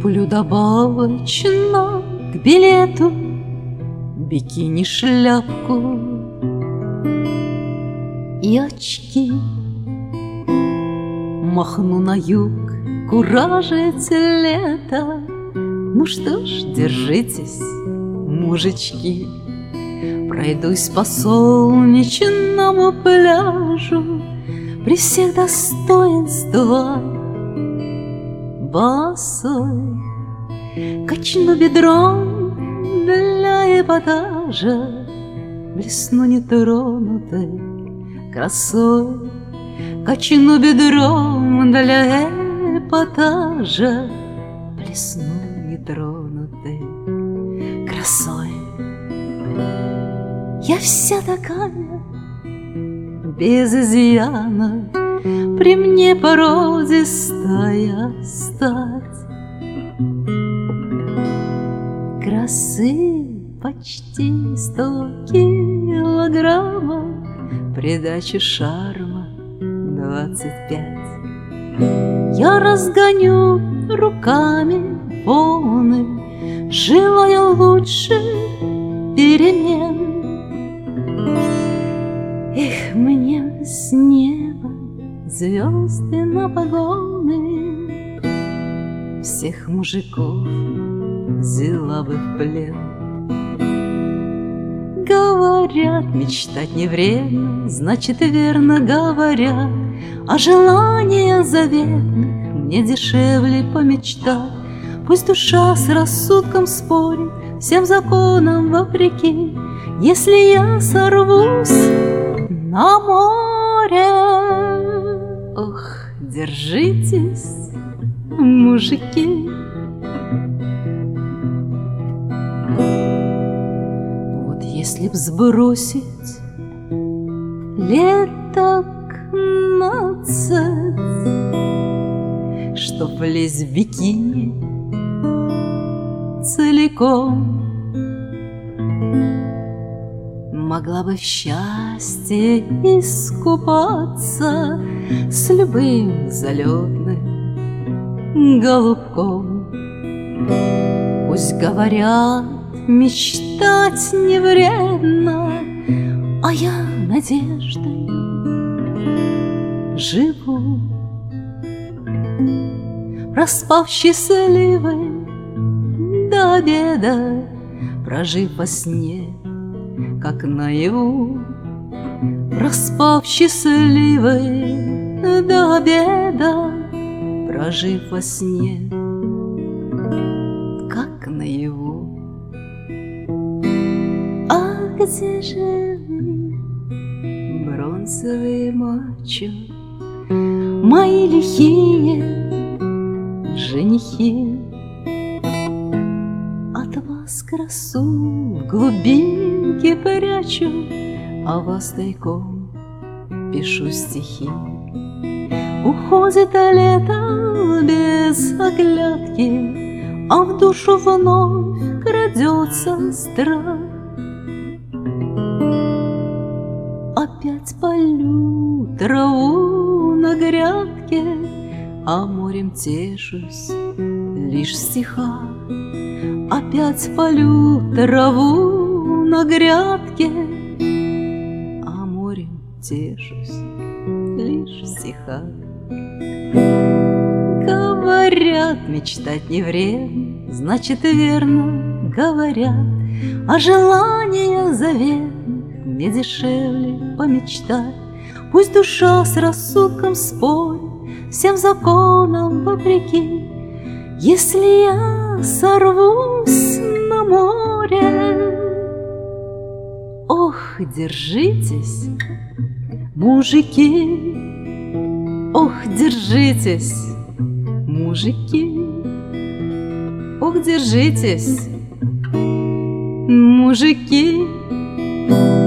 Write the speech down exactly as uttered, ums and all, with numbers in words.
Куплю добавочно к билету бикини-шляпку и очки. Махну на юг, куражить лето. Ну что ж, держитесь, мужички. Пройдусь по солнечному пляжу при всех достоинствах босой. Качну бедром для эпатажа, блесну нетронутой красой. Качну бедром для эпатажа, блесну нетронутой красой. Я вся такая, без изъяна, при мне породистая стать. Красы почти сто килограммов, придача шарма двадцать пять. Я разгоню руками волны, желая лучше перемен. Эх, мне с неба звезды на погоны, всех мужиков взяла бы в плен. Говорят, мечтать не вредно, значит верно говорят. А желания заветных мне дешевле помечтать. Пусть душа с рассудком спорит, всем законам вопреки. Если я сорвусь на море, ох, держитесь, мужики. Вот если б сбросить леток нацать, чтоб влезть в бикини целиком, могла бы в счастье искупаться с любым залетным голубком. Пусть говорят, мечтать не вредно, а я надеждой живу. Проспав счастливой до обеда, прожив во сне как наяву. Проспав счастливой до обеда, прожив во сне как наяву. А где же вы, бронзовые мачо, мои лихие женихи? От вас красу в глубинке прячу, а вас тайком пишу стихи. Уходит лето без оглядки, а в душу вновь крадется страх. Опять полю траву на грядке, а морем тешусь лишь в стихах. Опять полю траву на грядке, а морем тешусь лишь в стихах. Говорят, мечтать не вредно, значит верно говорят. А желания заветных мне дешевле помечтать. Пусть душа с рассудком спорит, всем законам вопреки. Если я сорвусь на море, ох, держитесь, мужики, ох, держитесь, мужики, ох, держитесь, мужики.